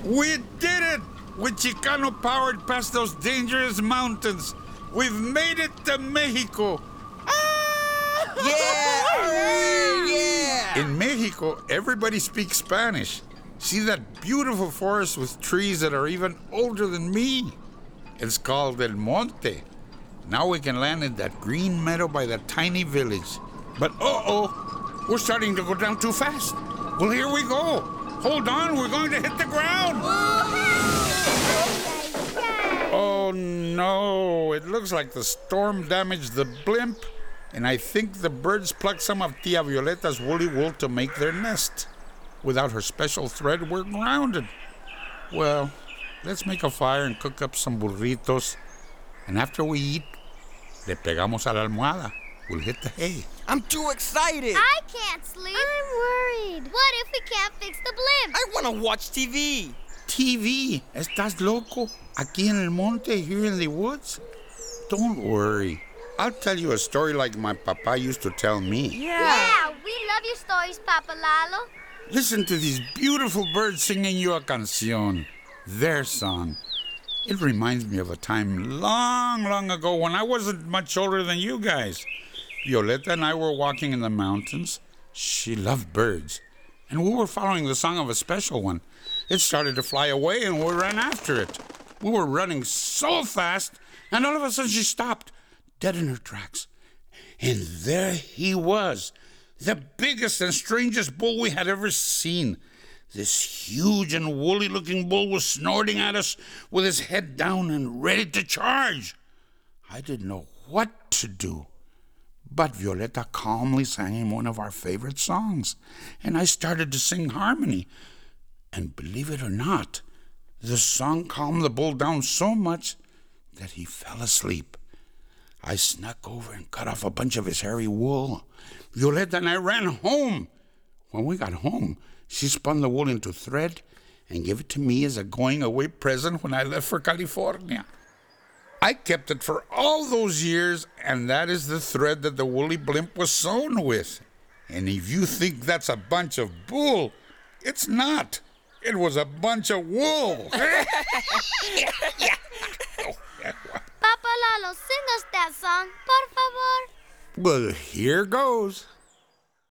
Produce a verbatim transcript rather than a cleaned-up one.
We did it! With Chicano powered past those dangerous mountains. We've made it to Mexico. Yeah! Yeah! In Mexico, everybody speaks Spanish. See that beautiful forest with trees that are even older than me? It's called El Monte. Now we can land in that green meadow by that tiny village. But uh-oh, we're starting to go down too fast. Well, here we go. Hold on, we're going to hit the ground. Oh, no. It looks like the storm damaged the blimp, and I think the birds plucked some of Tia Violeta's woolly wool to make their nest. Without her special thread, we're grounded. Well, let's make a fire and cook up some burritos, and after we eat, le pegamos a la almohada. We'll hit the hay. I'm too excited. I can't sleep. I'm worried. What if we can't fix the blimp? I want to watch T V. T V? ¿Estás loco? Aquí en el monte, here in the woods? Don't worry. I'll tell you a story like my papa used to tell me. Yeah. Yeah, we love your stories, Papa Lalo. Listen to these beautiful birds singing you a canción. Their song. It reminds me of a time long, long ago when I wasn't much older than you guys. Violeta and I were walking in the mountains. She loved birds. And we were following the song of a special one. It started to fly away and we ran after it. We were running so fast, and all of a sudden she stopped, dead in her tracks. And there he was, the biggest and strangest bull we had ever seen. This huge and woolly-looking bull was snorting at us with his head down and ready to charge. I didn't know what to do. But Violeta calmly sang him one of our favorite songs, and I started to sing harmony. And believe it or not, the song calmed the bull down so much that he fell asleep. I snuck over and cut off a bunch of his hairy wool. Violeta and I ran home. When we got home, she spun the wool into thread and gave it to me as a going-away present when I left for California. I kept it for all those years, and that is the thread that the woolly blimp was sewn with. And if you think that's a bunch of bull, it's not. It was a bunch of wool. Papa Lalo, sing us that song, por favor. Well, here goes.